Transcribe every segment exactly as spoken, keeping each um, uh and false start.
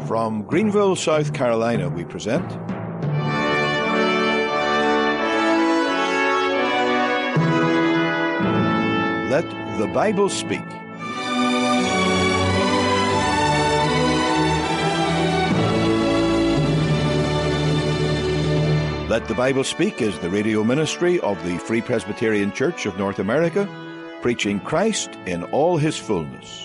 From Greenville, South Carolina, we present Let the Bible Speak. Let the Bible Speak is the radio ministry of the Free Presbyterian Church of North America, preaching Christ in all his fullness.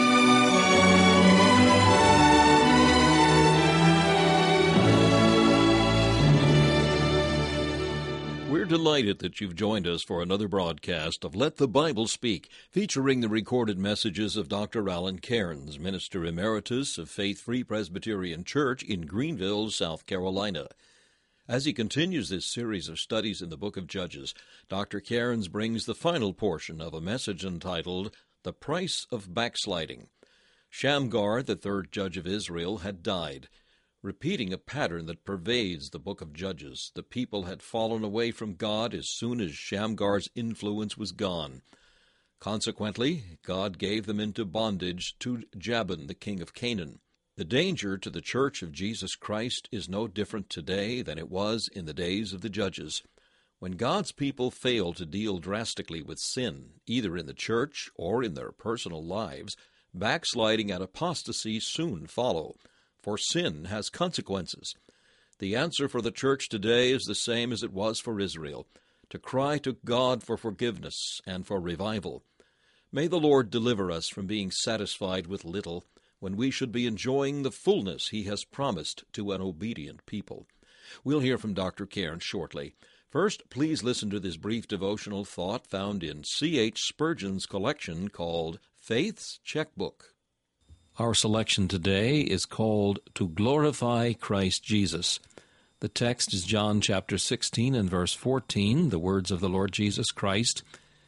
We're delighted that you've joined us for another broadcast of Let the Bible Speak, featuring the recorded messages of Doctor Alan Cairns, Minister Emeritus of Faith Free Presbyterian Church in Greenville, South Carolina. As he continues this series of studies in the book of Judges, Doctor Cairns brings the final portion of a message entitled, The Price of Backsliding. Shamgar, the third judge of Israel, had died. Repeating a pattern that pervades the book of Judges, the people had fallen away from God as soon as Shamgar's influence was gone. Consequently, God gave them into bondage to Jabin, the king of Canaan. The danger to the Church of Jesus Christ is no different today than it was in the days of the Judges. When God's people fail to deal drastically with sin, either in the church or in their personal lives, backsliding and apostasy soon follow, for sin has consequences. The answer for the church today is the same as it was for Israel, to cry to God for forgiveness and for revival. May the Lord deliver us from being satisfied with little, when we should be enjoying the fullness he has promised to an obedient people. We'll hear from Doctor Cairns shortly. First, please listen to this brief devotional thought found in C H Spurgeon's collection called Faith's Checkbook. Our selection today is called To Glorify Christ Jesus. The text is John chapter sixteen and verse fourteen, the words of the Lord Jesus Christ.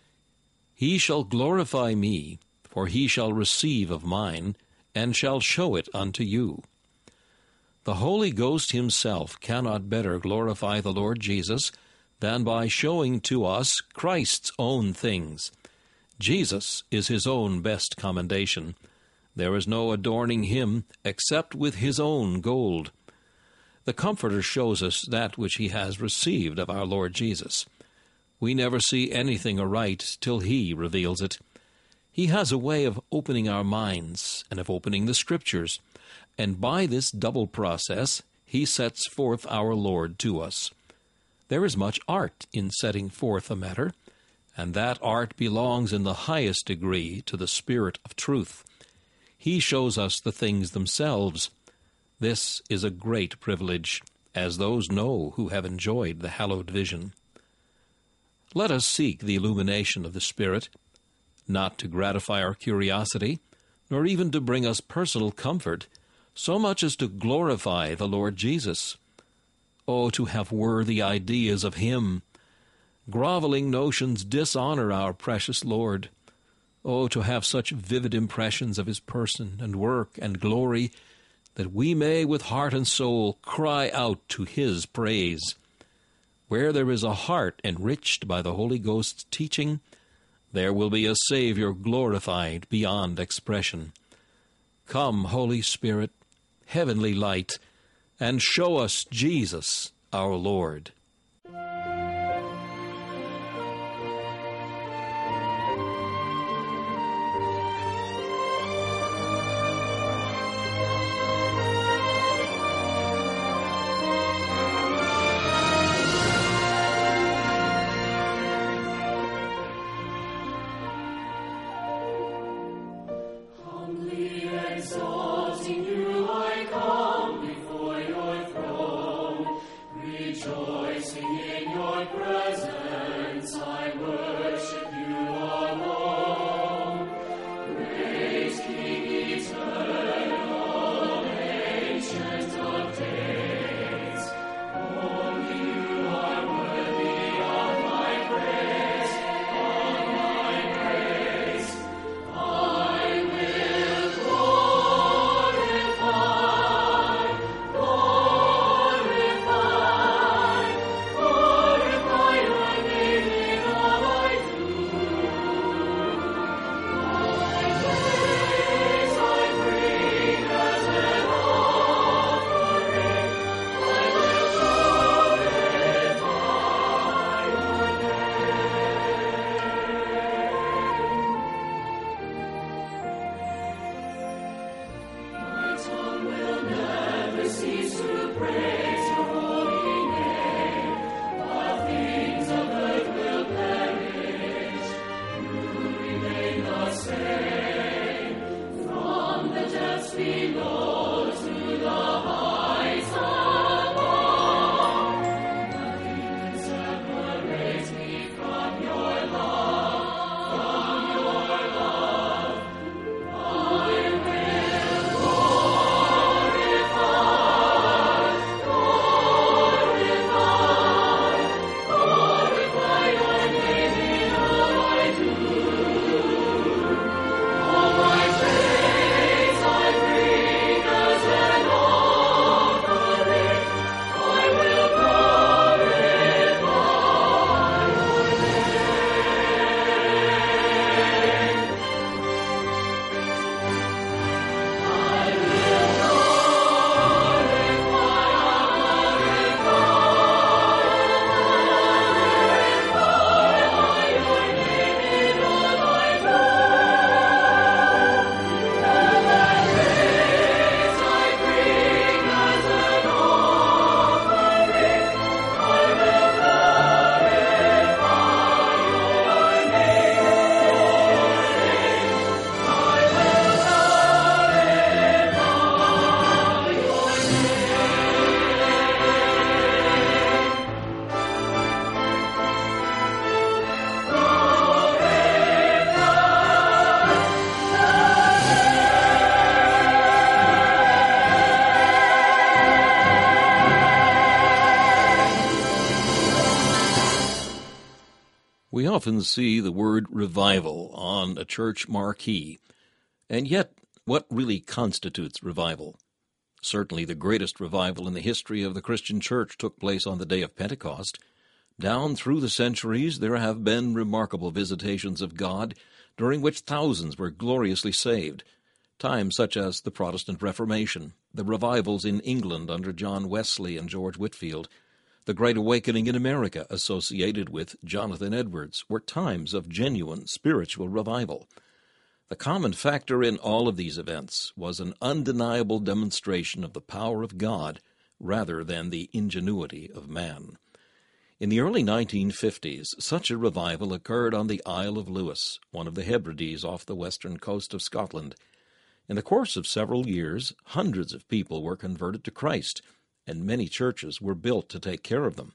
He shall glorify me, for he shall receive of mine, and shall show it unto you. The Holy Ghost himself cannot better glorify the Lord Jesus than by showing to us Christ's own things. Jesus is his own best commendation. There is no adorning him except with his own gold. The Comforter shows us that which he has received of our Lord Jesus. We never see anything aright till he reveals it. He has a way of opening our minds and of opening the Scriptures, and by this double process he sets forth our Lord to us. There is much art in setting forth a matter, and that art belongs in the highest degree to the Spirit of truth. He shows us the things themselves. This is a great privilege, as those know who have enjoyed the hallowed vision. Let us seek the illumination of the Spirit, not to gratify our curiosity, nor even to bring us personal comfort, so much as to glorify the Lord Jesus. Oh, to have worthy ideas of him! Groveling notions dishonor our precious Lord. Oh, to have such vivid impressions of his person and work and glory, that we may with heart and soul cry out to his praise. Where there is a heart enriched by the Holy Ghost's teaching, there will be a Savior glorified beyond expression. Come, Holy Spirit, heavenly light, and show us Jesus, our Lord. Exalting you, I come before your throne, rejoice. We often see the word revival on a church marquee, and yet what really constitutes revival? Certainly the greatest revival in the history of the Christian church took place on the day of Pentecost. Down through the centuries there have been remarkable visitations of God, during which thousands were gloriously saved. Times such as the Protestant Reformation, the revivals in England under John Wesley and George Whitefield, the Great Awakening in America associated with Jonathan Edwards, were times of genuine spiritual revival. The common factor in all of these events was an undeniable demonstration of the power of God rather than the ingenuity of man. In the early nineteen fifties, such a revival occurred on the Isle of Lewis, one of the Hebrides off the western coast of Scotland. In the course of several years, hundreds of people were converted to Christ, and many churches were built to take care of them.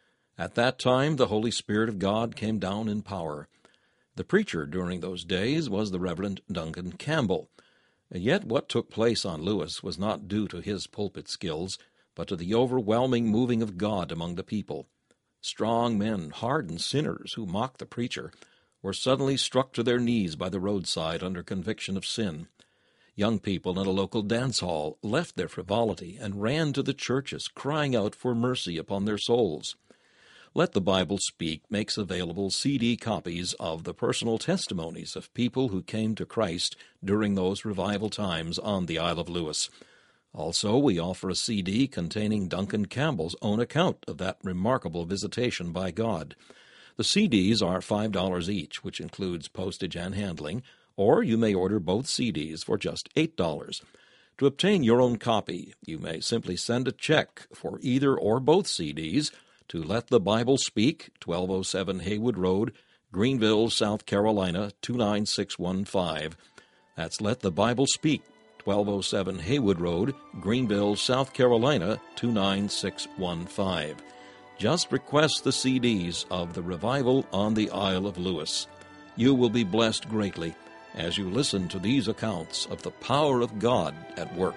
At that time, the Holy Spirit of God came down in power. The preacher during those days was the Reverend Duncan Campbell. And yet what took place on Lewis was not due to his pulpit skills, but to the overwhelming moving of God among the people. Strong men, hardened sinners who mocked the preacher, were suddenly struck to their knees by the roadside under conviction of sin. Young people in a local dance hall left their frivolity and ran to the churches, crying out for mercy upon their souls. Let the Bible Speak makes available C D copies of the personal testimonies of people who came to Christ during those revival times on the Isle of Lewis. Also, we offer a C D containing Duncan Campbell's own account of that remarkable visitation by God. The C Ds are five dollars each, which includes postage and handling, or you may order both C Ds for just eight dollars. To obtain your own copy, you may simply send a check for either or both C Ds to Let the Bible Speak, twelve oh seven Haywood Road, Greenville, South Carolina, two nine six one five. That's Let the Bible Speak, twelve oh seven Haywood Road, Greenville, South Carolina, two nine six one five. Just request the C Ds of the Revival on the Isle of Lewis. You will be blessed greatly as you listen to these accounts of the power of God at work.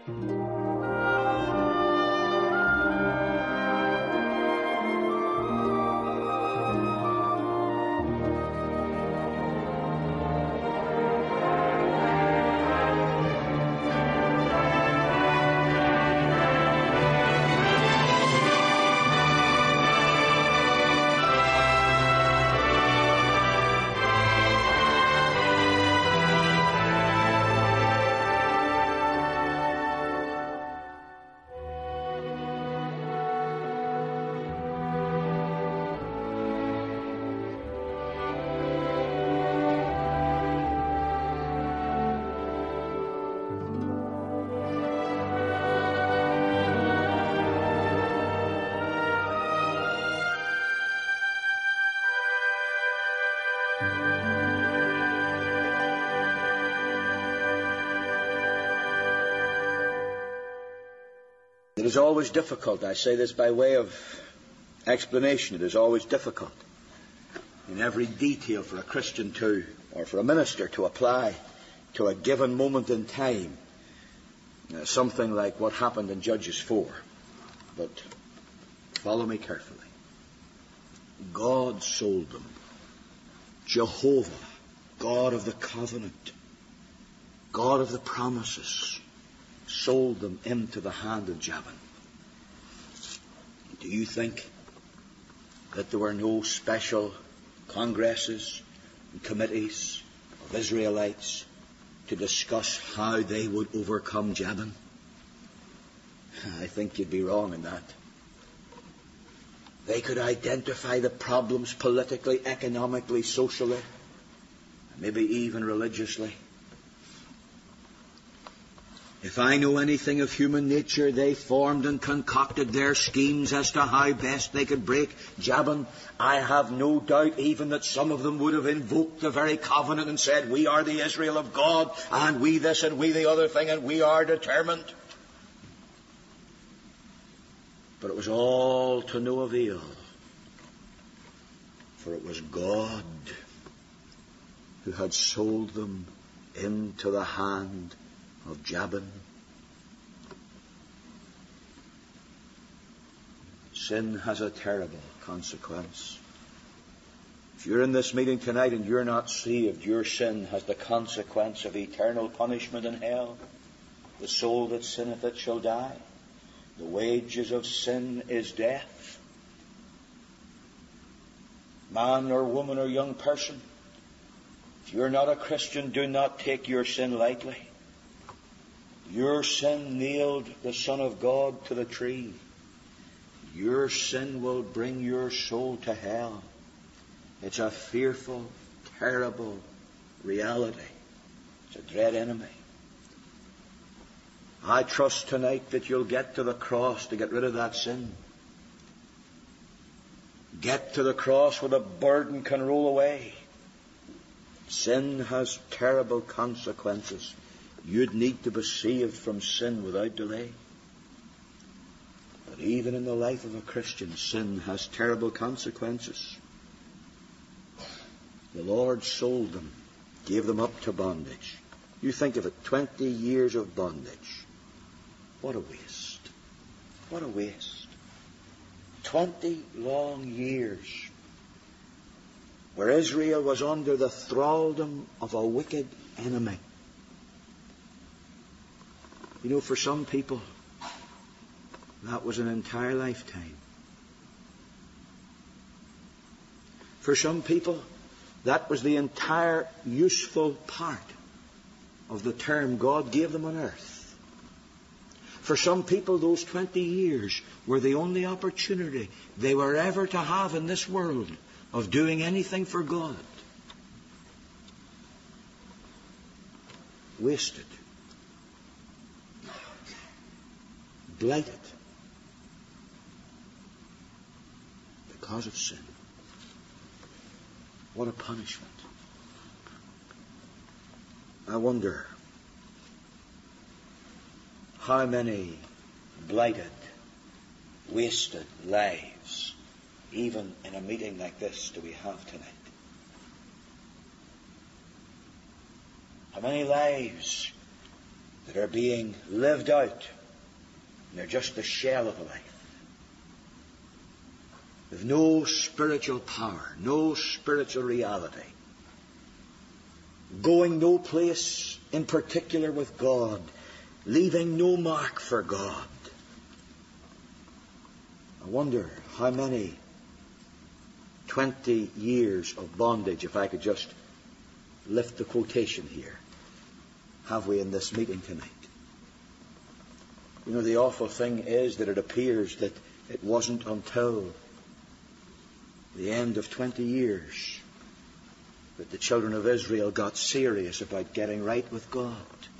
It is always difficult, I say this by way of explanation, it is always difficult in every detail for a Christian to, or for a minister to apply to a given moment in time, uh, something like what happened in Judges four. But follow me carefully. God sold them. Jehovah, God of the covenant, God of the promises, sold them into the hand of Jabin. Do you think that there were no special congresses and committees of Israelites to discuss how they would overcome Jabin? I think you'd be wrong in that. They could identify the problems politically, economically, socially, maybe even religiously. If I know anything of human nature, they formed and concocted their schemes as to how best they could break Jabin. I have no doubt even that some of them would have invoked the very covenant and said, we are the Israel of God, and we this and we the other thing, and we are determined. But it was all to no avail, for it was God who had sold them into the hand of Jabin. Sin has a terrible consequence. If you're in this meeting tonight and you're not saved, your sin has the consequence of eternal punishment in hell. The soul that sinneth it shall die. The wages of sin is death. Man or woman or young person, if you're not a Christian, do not take your sin lightly. Your sin nailed the Son of God to the tree. Your sin will bring your soul to hell. It's a fearful, terrible reality. It's a dread enemy. I trust tonight that you'll get to the cross to get rid of that sin. Get to the cross where the burden can roll away. Sin has terrible consequences. You'd need to be saved from sin without delay. But even in the life of a Christian, sin has terrible consequences. The Lord sold them, gave them up to bondage. You think of it, twenty years of bondage. What a waste. What a waste. Twenty long years where Israel was under the thraldom of a wicked enemy. You know, for some people, that was an entire lifetime. For some people, that was the entire useful part of the term God gave them on earth. For some people, those twenty years were the only opportunity they were ever to have in this world of doing anything for God. Wasted. Blighted. Because of sin. What a punishment. I wonder how many blighted, wasted lives, even in a meeting like this, do we have tonight? How many lives that are being lived out. And they're just the shell of a life. With no spiritual power, no spiritual reality. Going no place in particular with God. Leaving no mark for God. I wonder how many twenty years of bondage, if I could just lift the quotation here, have we in this meeting tonight. You know, the awful thing is that it appears that it wasn't until the end of twenty years that the children of Israel got serious about getting right with God.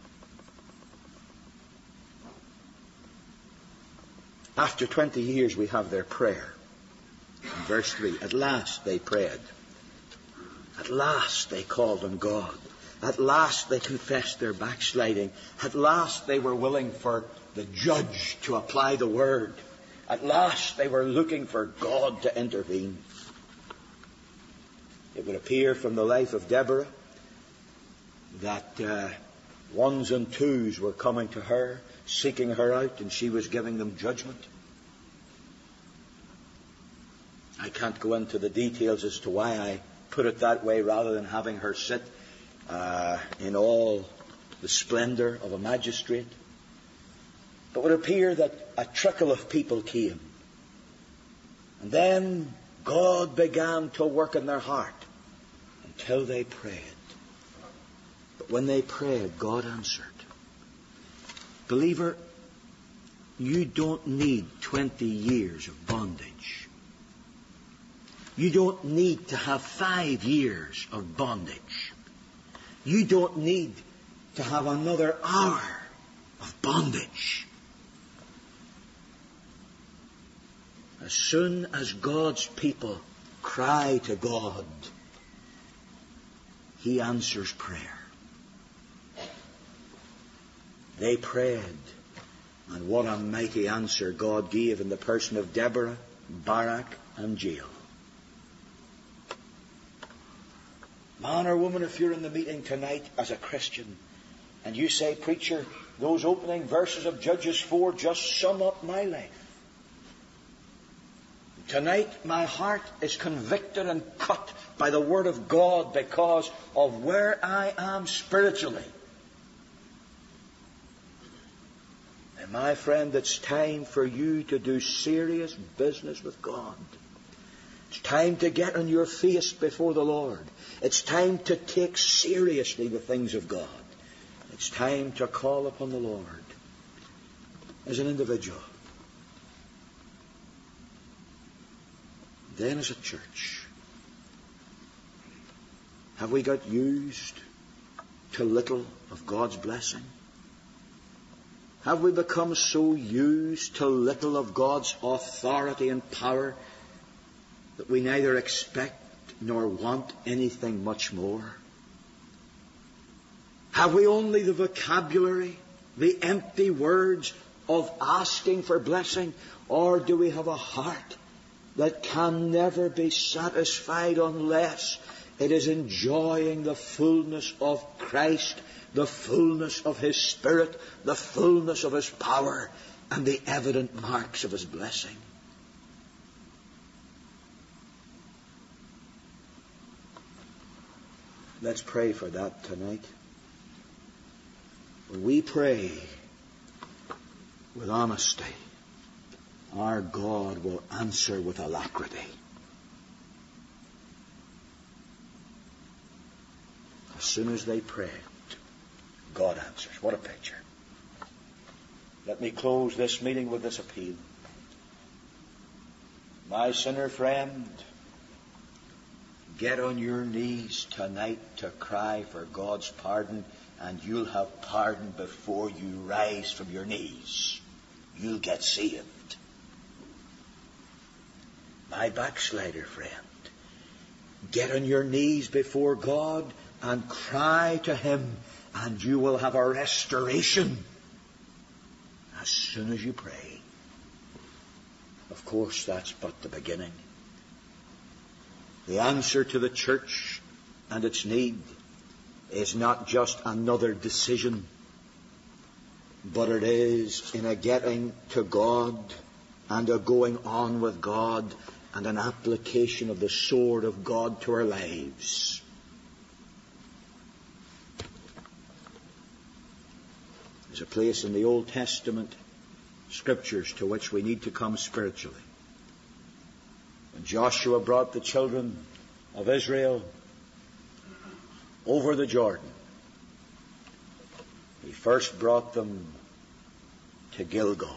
After twenty years we have their prayer. In verse three, at last they prayed. At last they called on God. At last they confessed their backsliding. At last they were willing for the judge to apply the word. At last they were looking for God to intervene. It would appear from the life of Deborah that uh, ones and twos were coming to her, seeking her out, and she was giving them judgment. I can't go into the details as to why I put it that way rather than having her sit uh, in all the splendor of a magistrate. But it would appear that a trickle of people came. And then God began to work in their heart until they prayed. But when they prayed, God answered. Believer, you don't need twenty years of bondage. You don't need to have five years of bondage. You don't need to have another hour of bondage. As soon as God's people cry to God, He answers prayer. They prayed, and what a mighty answer God gave in the person of Deborah, Barak, and Jael. Man or woman, if you're in the meeting tonight as a Christian, and you say, preacher, those opening verses of Judges four just sum up my life. Tonight, my heart is convicted and cut by the Word of God because of where I am spiritually. And my friend, it's time for you to do serious business with God. It's time to get on your face before the Lord. It's time to take seriously the things of God. It's time to call upon the Lord as an individual. Then as a church, have we got used to little of God's blessing? Have we become so used to little of God's authority and power that we neither expect nor want anything much more? Have we only the vocabulary, the empty words of asking for blessing, or do we have a heart that can never be satisfied unless it is enjoying the fullness of Christ, the fullness of His Spirit, the fullness of His power, and the evident marks of His blessing? Let's pray for that tonight. When we pray with honesty, our God will answer with alacrity. As soon as they prayed, God answers. What a picture. Let me close this meeting with this appeal. My sinner friend, get on your knees tonight to cry for God's pardon, and you'll have pardon before you rise from your knees. You'll get saved. My backslider friend, get on your knees before God and cry to Him, and you will have a restoration as soon as you pray. Of course, that's but the beginning. The answer to the church and its need is not just another decision. but it is in a getting to God and a going on with God and an application of the sword of God to our lives. There's a place in the Old Testament scriptures to which we need to come spiritually. When Joshua brought the children of Israel over the Jordan, he first brought them to Gilgal,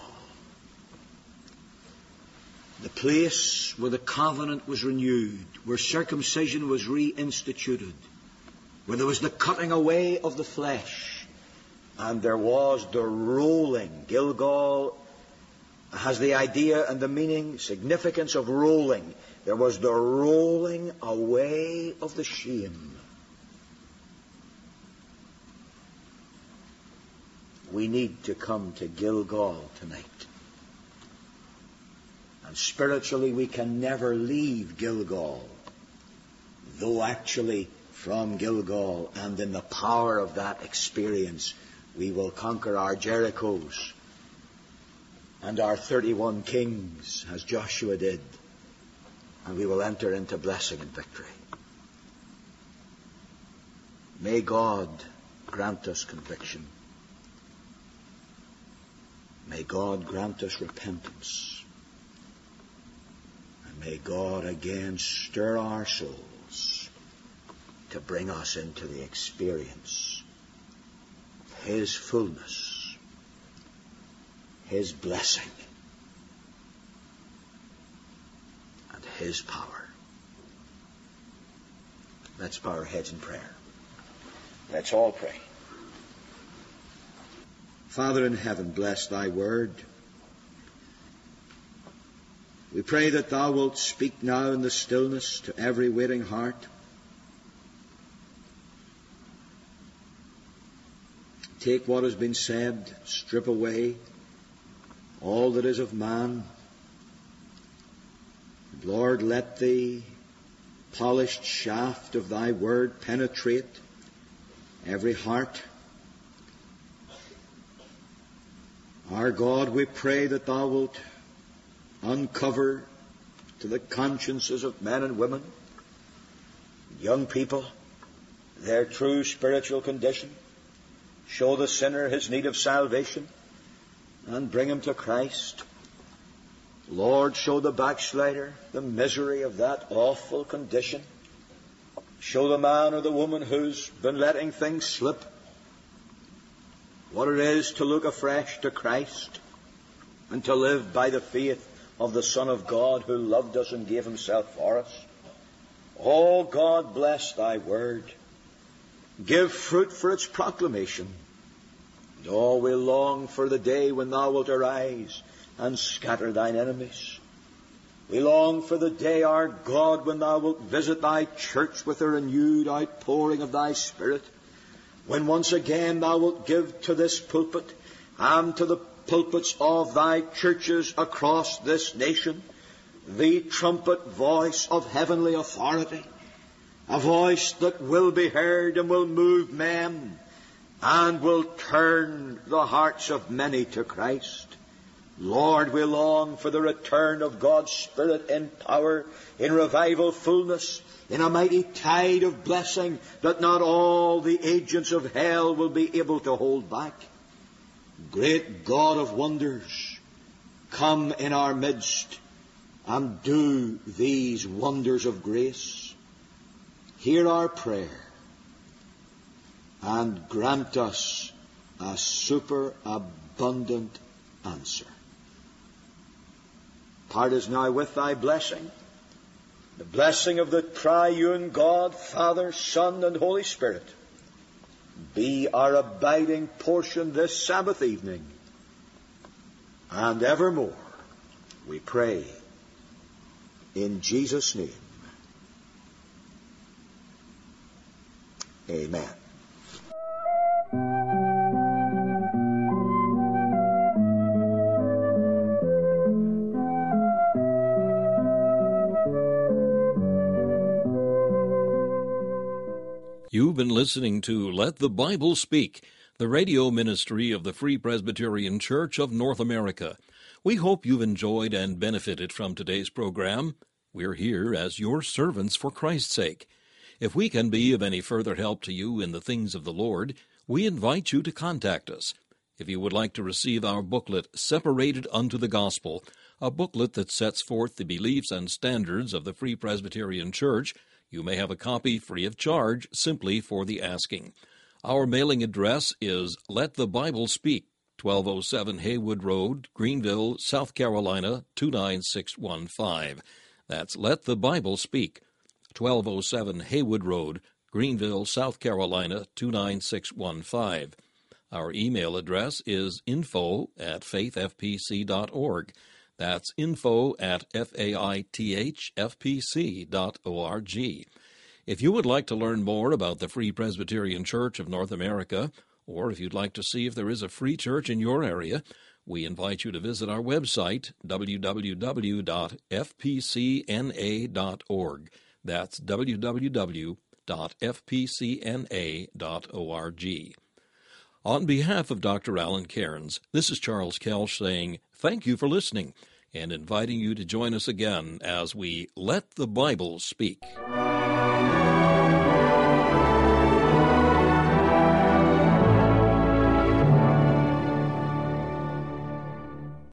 the place where the covenant was renewed, where circumcision was reinstituted, where there was the cutting away of the flesh, and there was the rolling. Gilgal has the idea and the meaning, significance of rolling. There was the rolling away of the shame. We need to come to Gilgal tonight. And spiritually we can never leave Gilgal, though actually from Gilgal and in the power of that experience we will conquer our Jerichos and our thirty-one kings as Joshua did, and we will enter into blessing and victory. May God grant us conviction. May God grant us repentance. And may God again stir our souls to bring us into the experience of His fullness, His blessing, and His power. Let's bow our heads in prayer. Let's all pray. Father in heaven, bless thy word. We pray that thou wilt speak now in the stillness to every waiting heart. Take what has been said, strip away all that is of man. Lord, let the polished shaft of thy word penetrate every heart. Our God, we pray that thou wilt uncover to the consciences of men and women, young people, their true spiritual condition. Show the sinner his need of salvation and bring him to Christ. Lord, show the backslider the misery of that awful condition. Show the man or the woman who's been letting things slip what it is to look afresh to Christ and to live by the faith of the Son of God who loved us and gave himself for us. Oh God, bless thy word. Give fruit for its proclamation. And oh, we long for the day when thou wilt arise and scatter thine enemies. We long for the day, our God, when thou wilt visit thy church with a renewed outpouring of thy Spirit. When once again thou wilt give to this pulpit and to the pulpits of thy churches across this nation the trumpet voice of heavenly authority, a voice that will be heard and will move men and will turn the hearts of many to Christ. Lord, we long for the return of God's Spirit in power, in revival fullness, in a mighty tide of blessing that not all the agents of hell will be able to hold back. Great God of wonders, come in our midst and do these wonders of grace. Hear our prayer and grant us a superabundant answer. Part is now with thy blessing, the blessing of the triune God, Father, Son, and Holy Spirit, be our abiding portion this Sabbath evening and evermore, we pray in Jesus' name. Amen. You've been listening to Let the Bible Speak, the radio ministry of the Free Presbyterian Church of North America. We hope you've enjoyed and benefited from today's program. We're here as your servants for Christ's sake. If we can be of any further help to you in the things of the Lord, we invite you to contact us. If you would like to receive our booklet, Separated Unto the Gospel, a booklet that sets forth the beliefs and standards of the Free Presbyterian Church, you may have a copy free of charge simply for the asking. Our mailing address is Let the Bible Speak, twelve oh seven Haywood Road, Greenville, South Carolina, two nine six one five. That's Let the Bible Speak, twelve oh seven Haywood Road, Greenville, South Carolina, two nine six one five. Our email address is info at faith f p c dot org. That's info at faith f p c dot org. If you would like to learn more about the Free Presbyterian Church of North America, or if you'd like to see if there is a free church in your area, we invite you to visit our website, w w w dot f p c n a dot org. That's w w w dot f p c n a dot org. On behalf of Doctor Alan Cairns, this is Charles Kelch saying thank you for listening and inviting you to join us again as we Let the Bible Speak.